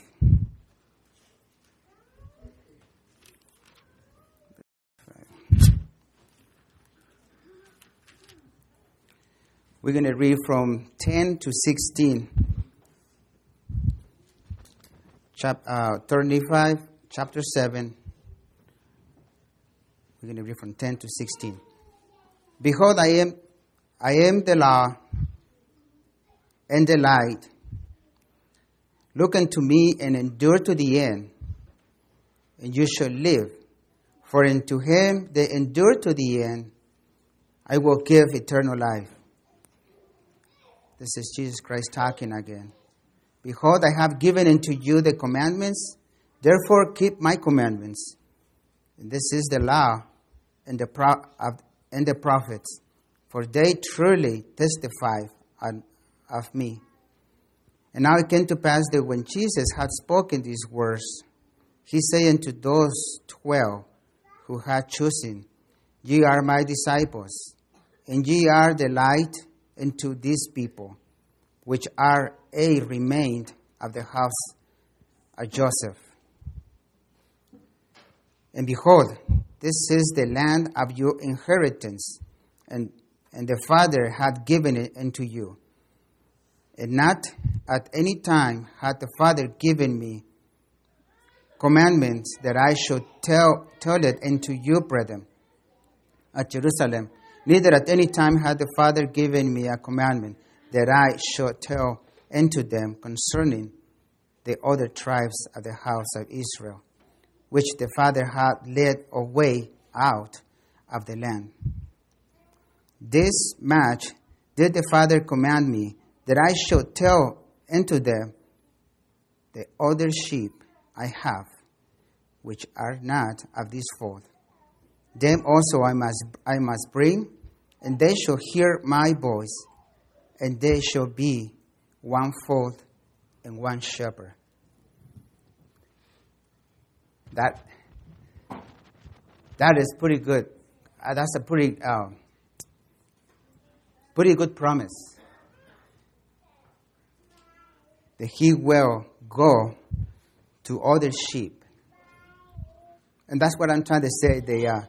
We're going to read from ten to sixteen. Chap, uh, third Nephi, chapter seven. We're going to read from ten to sixteen. Behold, I am, I am the law and the light. Look unto me and endure to the end, and you shall live. For unto him that endure to the end, I will give eternal life. This is Jesus Christ talking again. Behold, I have given unto you the commandments, therefore keep my commandments. And this is the law and the, pro- of, and the prophets, for they truly testify on, of me. And now it came to pass that when Jesus had spoken these words, he said unto those twelve who had chosen, Ye are my disciples, and ye are the light unto these people, which are a remained of the house of Joseph. And behold, this is the land of your inheritance, and, and the Father hath given it unto you. And not at any time hath the Father given me commandments that I should tell, tell it unto you, brethren, at Jerusalem. Neither at any time hath the Father given me a commandment that I should tell unto them concerning the other tribes of the house of Israel, which the Father hath led away out of the land. This much did the Father command me, that I should tell unto them the other sheep I have, which are not of this fold. Them also I must I must bring, and they shall hear my voice, and they shall be one fold and one shepherd. That that is pretty good. Uh, that's a pretty uh, pretty good promise. That he will go to other sheep. And that's what I'm trying to say. They, uh,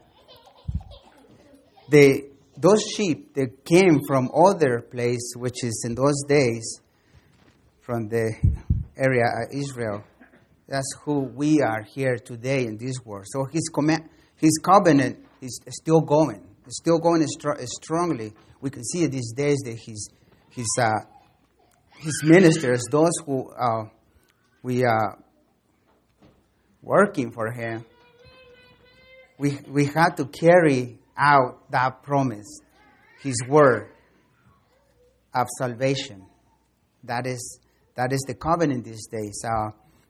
they, those sheep that came from other place, which is in those days, from the area of Israel, that's who we are here today in this world. So his command, his covenant is still going. It's still going strongly. We can see these days that his, his, uh, his ministers, those who uh, we are working for him, we we had to carry out that promise, his word of salvation. That is that is the covenant these days. Uh,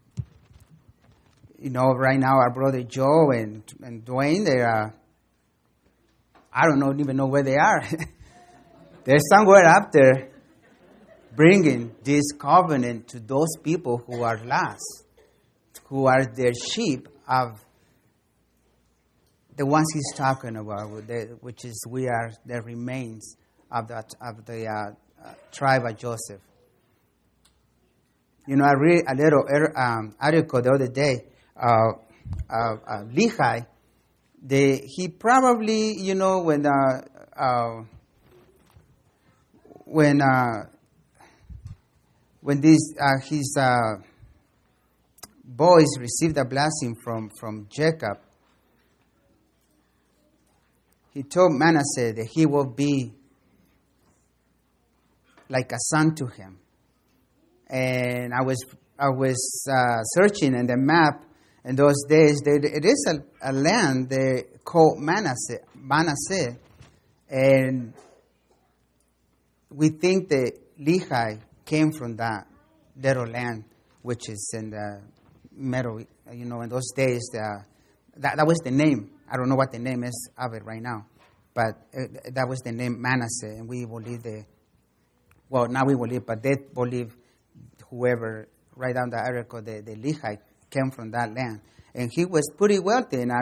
you know, right now our brother Joe and and Dwayne, they are, I don't know even know where they are. They're somewhere up there, bringing this covenant to those people who are lost, who are their sheep of the ones he's talking about, which is we are the remains of that of the uh, uh, tribe of Joseph. You know, I read a little um, article the other day. Uh, uh, uh, Lehi, the he probably, you know, when uh, uh, when uh, when these uh, his uh, boys received a blessing from from Jacob, he told Manasseh that he will be like a son to him. And I was I was uh, searching in the map in those days. That it is a, a land they called Manasseh, Manasseh, and we think that Lehi came from that little land, which is in the middle. You know, in those days, the, that that was the name. I don't know what the name is of it right now, but it, that was the name Manasseh, and we believe the. Well, now we believe, but they believe whoever write down the article, the, the Lehi came from that land. And he was pretty wealthy. And, I,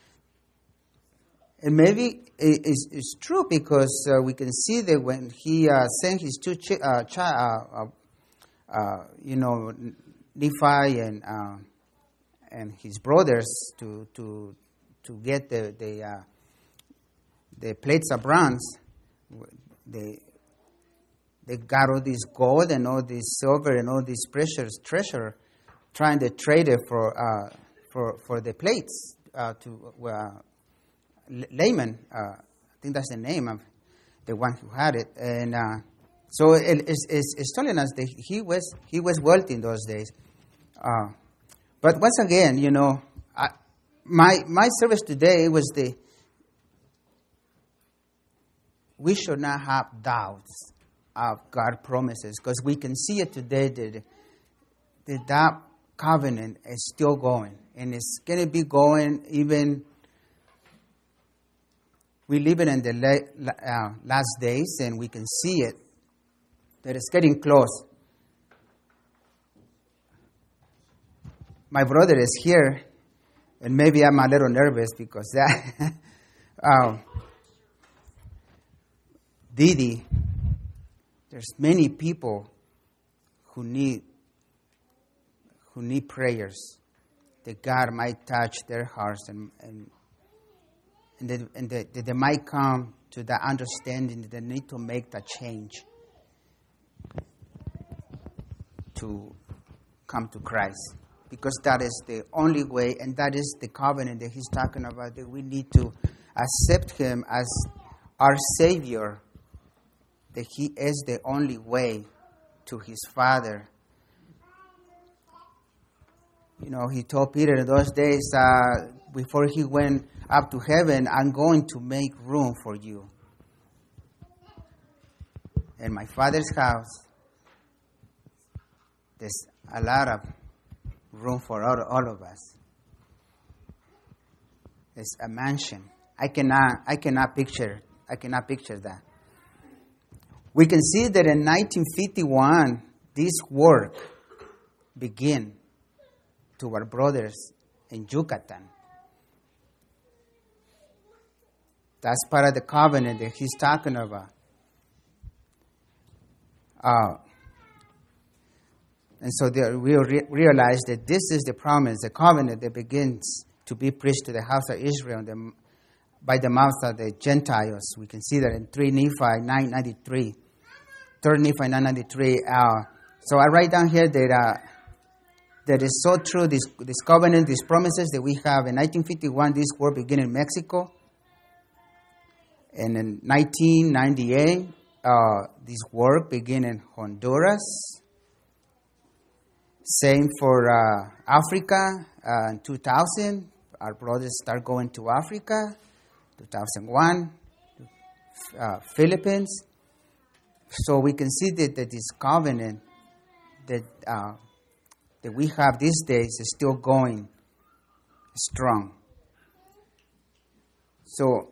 and maybe it's, it's true because uh, we can see that when he uh, sent his two, chi- uh, chi- uh, uh, uh, you know, Nephi and uh, and his brothers to to to get the the, uh, the plates of bronze, they They got all this gold and all this silver and all these precious treasure, trying to trade it for uh, for for the plates uh, to uh, Laman. Uh, I think that's the name of the one who had it. And uh, So it, it's, it's, it's telling us that he was he was wealthy in those days. Uh, but once again, you know, I, my my service today was the we should not have doubts of God's promises, because we can see it today that, that that covenant is still going, and it's going to be going even. We live in the la- uh, last days, and we can see it, that it's getting close. My brother is here, and maybe I'm a little nervous because that. um, Didi, there's many people who need who need prayers, that God might touch their hearts, and and and that, and that, that they might come to the understanding that they need to make the change to come to Christ, because that is the only way, and that is the covenant that he's talking about, that we need to accept him as our Savior, that he is the only way to his Father. You know, he told Peter in those days, uh, before he went up to heaven, I'm going to make room for you. In my Father's house, there's a lot of room for all, all of us. It's a mansion. I cannot, I cannot picture, I cannot picture that. We can see that in nineteen fifty-one, this work began to our brothers in Yucatan. That's part of the covenant that he's talking about. Uh, and so they, we re- realize that this is the promise, the covenant that begins to be preached to the house of Israel the, by the mouth of the Gentiles. We can see that in three Nephi nine ninety-three. third Nephi nine ninety-three. Uh, so I write down here that uh, that is so true, this, this covenant, these promises that we have. In nineteen fifty-one, this war began in Mexico. And in nineteen ninety-eight, uh, this work began in Honduras. Same for uh, Africa. Uh, in two thousand, our brothers start going to Africa. two thousand one, uh, Philippines. So we can see that, that this covenant that uh, that we have these days is still going strong. So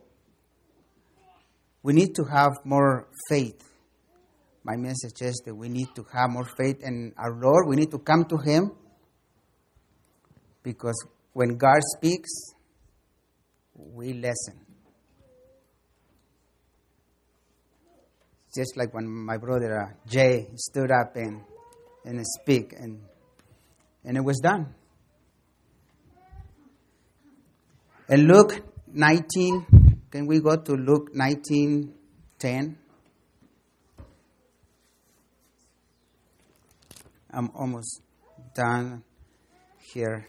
we need to have more faith. My message is that we need to have more faith in our Lord. We need to come to him, because when God speaks, we listen. Just like when my brother uh, Jay stood up and and speak, and and it was done. And Luke nineteen, can we go to Luke nineteen ten? I'm almost done here.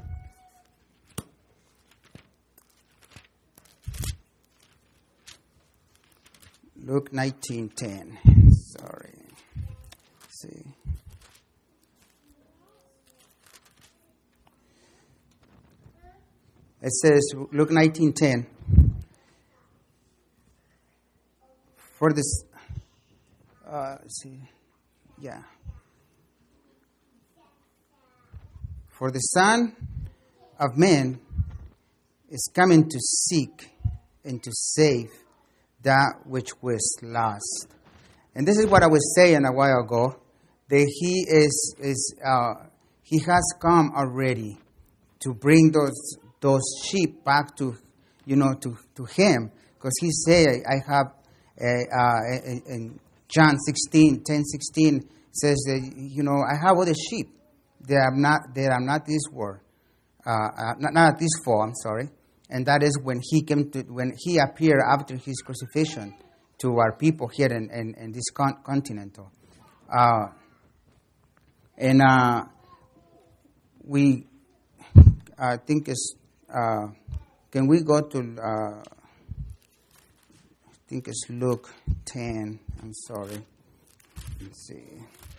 Luke nineteen ten. Sorry. Let's see. It says, Luke nineteen ten. For this, uh, let's see, yeah. For the Son of Man is coming to seek and to save that which was lost. And this is what I was saying a while ago, that he is is uh, he has come already to bring those those sheep back to you know to, to him, because he said, I have uh, uh, in John sixteen ten sixteen says that you know I have other sheep. They are not they are not this world, uh, uh, not not this form. Sorry. And that is when he came to, when he appeared after his crucifixion to our people here in, in, in this con- continent. Uh, and uh, we, I think it's, uh, can we go to, uh, I think it's Luke ten, I'm sorry. Let's see.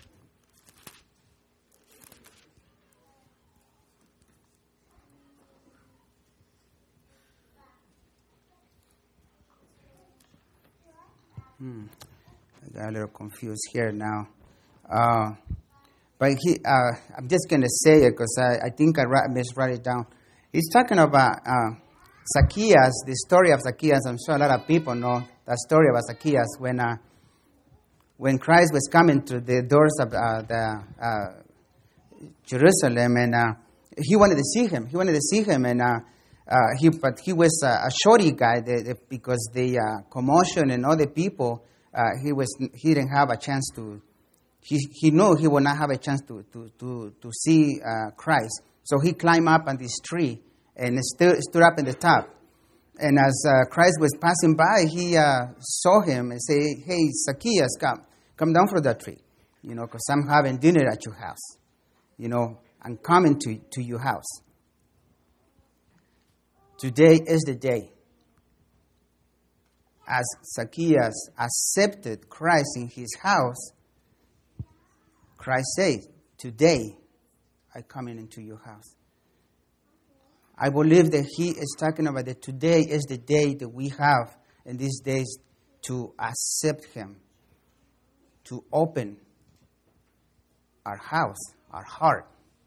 Hmm. I got a little confused here now. Uh, but he, uh, I'm just going to say it because I, I think I write, miswrite it down. He's talking about uh, Zacchaeus, the story of Zacchaeus. I'm sure a lot of people know that story about Zacchaeus when uh, when Christ was coming to the doors of uh, the uh, Jerusalem, and uh, he wanted to see him. He wanted to see him, and uh, uh, he but he was uh, a shorty guy the, the, because the uh, commotion and other people. Uh, he was he didn't have a chance to. He he knew he would not have a chance to to to, to see uh, Christ. So he climbed up on this tree and stood stood up in the top. And as uh, Christ was passing by, he uh, saw him and said, "Hey, Zacchaeus, come, come down from that tree, you know, because I'm having dinner at your house. You know, I'm coming to, to your house. Today is the day." As Zacchaeus accepted Christ in his house, Christ said, "Today I'm coming into your house." I believe that he is talking about that today is the day that we have in these days to accept him, to open our house, our heart.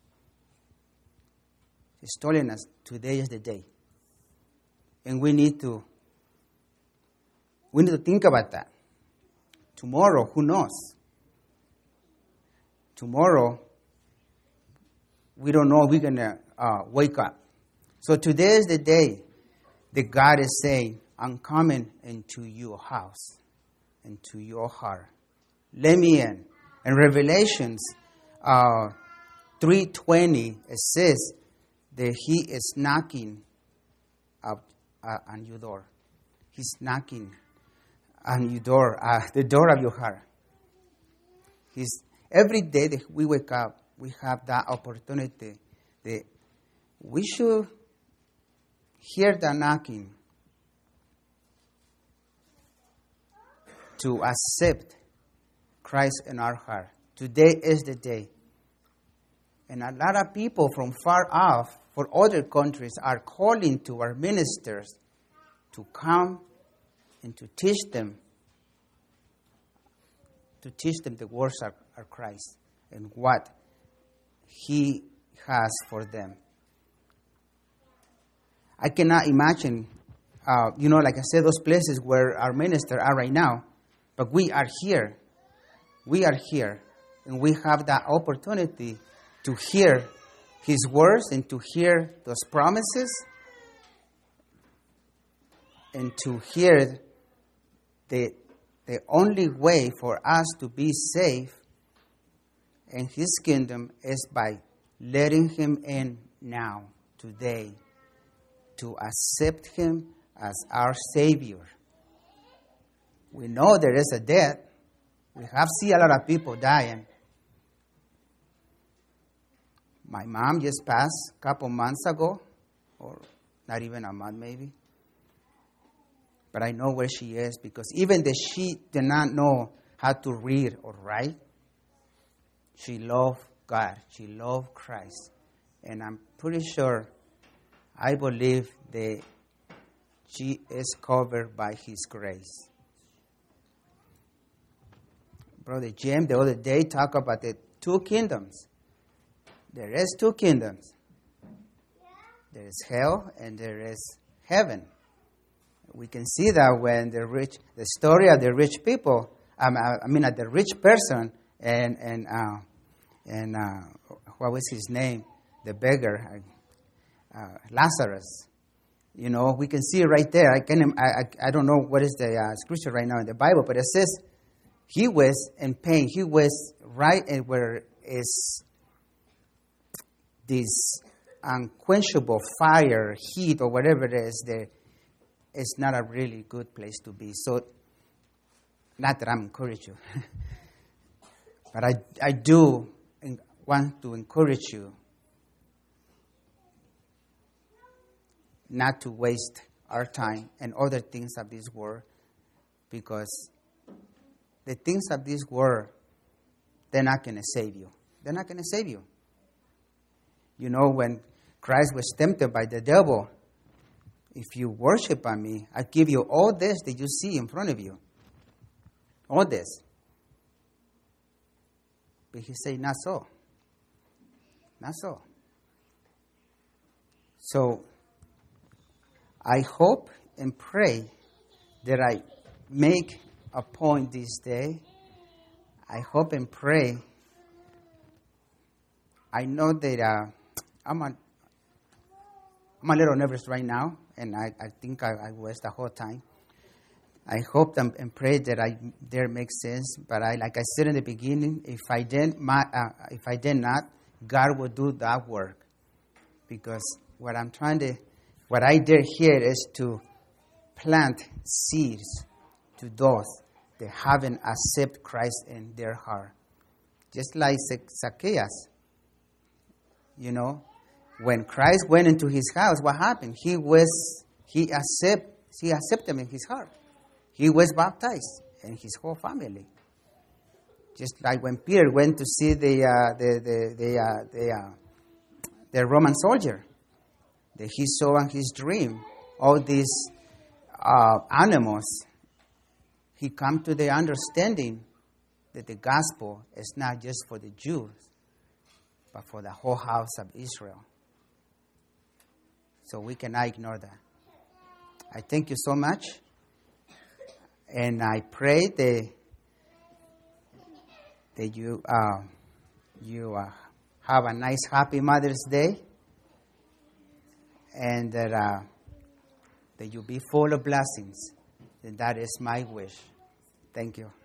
He's telling us today is the day. And we need to we need to think about that. Tomorrow, who knows? Tomorrow, we don't know if we're going to uh, wake up. So today is the day that God is saying, "I'm coming into your house, into your heart. Let me in." In Revelations uh, three twenty, it says that he is knocking up, uh, on your door. He's knocking on your door, uh, the door of your heart. He's, every day that we wake up, we have that opportunity that we should hear the knocking to accept Christ in our heart. Today is the day. And a lot of people from far off, for other countries, are calling to our ministers to come and to teach them, to teach them the words of, of Christ and what He has for them. I cannot imagine, uh, you know, like I said, those places where our ministers are right now, but we are here. We are here, and we have that opportunity to hear His words and to hear those promises and to hear the, the only way for us to be safe in His kingdom is by letting Him in now, today, to accept Him as our Savior. We know there is a death. We have seen a lot of people dying. My mom just passed a couple months ago, or not even a month maybe. But I know where she is because even though she did not know how to read or write, she loved God. She loved Christ. And I'm pretty sure, I believe that she is covered by His grace. Brother Jim, the other day, talked about the two kingdoms. There is two kingdoms. There is hell and there is heaven. We can see that when the rich, the story of the rich people, um, I mean, uh, the rich person and and uh, and uh, what was his name, the beggar, uh, Lazarus. You know, we can see it right there. I can I I, I don't know what is the uh, scripture right now in the Bible, but it says he was in pain. He was right in where is this unquenchable fire, heat, or whatever it is there. It's not a really good place to be. So, not that I'm encouraging you, but I, I do want to encourage you not to waste our time and other things of this world, because the things of this world they're not going to save you. They're not going to save you. You know, when Christ was tempted by the devil, if you worship at me, I give you all this that you see in front of you. All this. But he said, not so. Not so. So, I hope and pray that I make a point this day. I hope and pray. I know that uh, I'm, a, I'm a little nervous right now, and I, I think I, I was the whole time. I hope and, and pray that I there makes sense. But I, like I said in the beginning, if I did my, uh, if I did not, God will do that work. Because what I'm trying to, what I did here is to plant seeds to those that haven't accepted Christ in their heart. Just like Zacchaeus. You know, when Christ went into his house, what happened? He was, he accept, he accepted him in his heart. He was baptized, and his whole family. Just like when Peter went to see the uh, the the the, uh, the, uh, the Roman soldier, that he saw in his dream all these uh, animals. He come to the understanding that the gospel is not just for the Jews, but for the whole house of Israel. So we cannot ignore that. I thank you so much. And I pray that, that you, uh, you uh, have a nice, happy Mother's Day. And that, uh, that you be full of blessings. And that is my wish. Thank you.